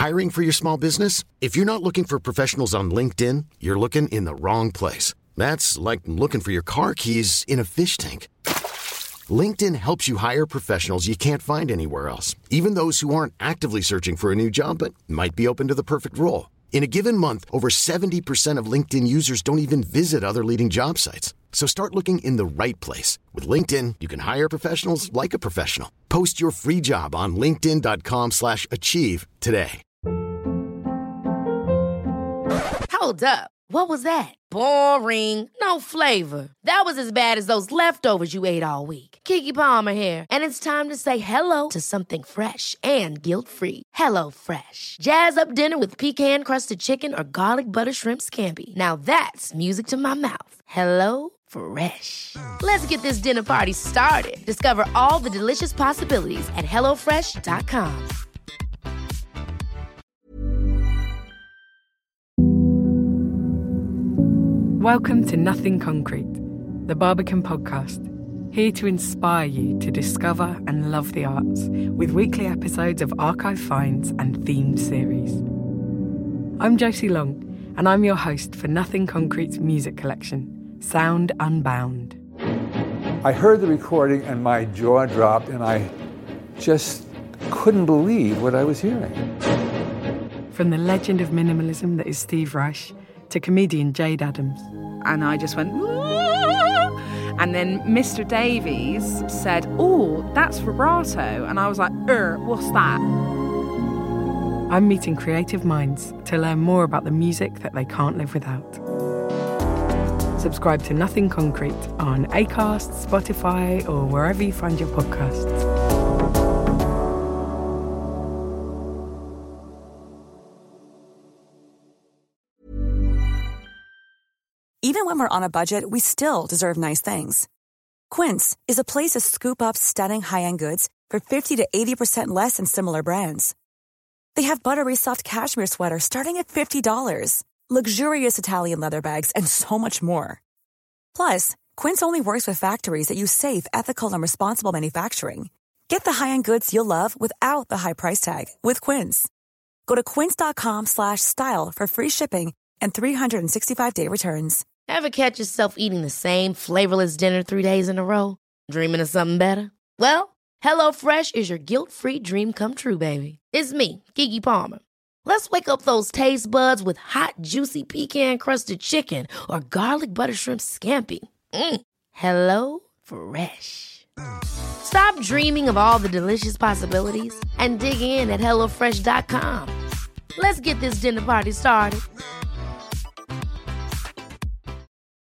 Hiring for your small business? If you're not looking for professionals on LinkedIn, you're looking in the wrong place. That's like looking for your car keys in a fish tank. LinkedIn helps you hire professionals you can't find anywhere else, even those who aren't actively searching for a new job but might be open to the perfect role. In a given month, over 70% of LinkedIn users don't even visit other leading job sites. So start looking in the right place. With LinkedIn, you can hire professionals like a professional. Post your free job on linkedin.com/achieve today. Hold up. What was that? Boring. No flavor. That was as bad as those leftovers you ate all week. Keke Palmer here. And it's time to say hello to something fresh and guilt-free. Hello Fresh. Jazz up dinner with pecan-crusted chicken or garlic butter shrimp scampi. Now that's music to my mouth. Hello Fresh. Let's get this dinner party started. Discover all the delicious possibilities at hellofresh.com. Welcome to Nothing Concrete, the Barbican podcast, here to inspire you to discover and love the arts with weekly episodes of archive finds and themed series. I'm Josie Long, and I'm your host for Nothing Concrete's music collection, Sound Unbound. I heard the recording and my jaw dropped and I just couldn't believe what I was hearing. From the legend of minimalism that is Steve Reich to comedian Jade Adams. And I just went, "Whoa!" And then Mr. Davies said, "Oh, that's vibrato." And I was like, what's that? I'm meeting creative minds to learn more about the music that they can't live without. Subscribe to Nothing Concrete on Acast, Spotify, or wherever you find your podcasts. Even when we're on a budget, we still deserve nice things. Quince is a place to scoop up stunning high-end goods for 50 to 80% less than similar brands. They have buttery soft cashmere sweaters starting at $50, luxurious Italian leather bags, and so much more. Plus, Quince only works with factories that use safe, ethical, and responsible manufacturing. Get the high-end goods you'll love without the high price tag with Quince. Go to quince.com/style for free shipping and 365-day returns. Ever catch yourself eating the same flavorless dinner 3 days in a row? Dreaming of something better? Well, HelloFresh is your guilt-free dream come true, baby. It's me, Keke Palmer. Let's wake up those taste buds with hot, juicy pecan-crusted chicken or garlic butter shrimp scampi. Hello Fresh. Stop dreaming of all the delicious possibilities and dig in at hellofresh.com. Let's get this dinner party started.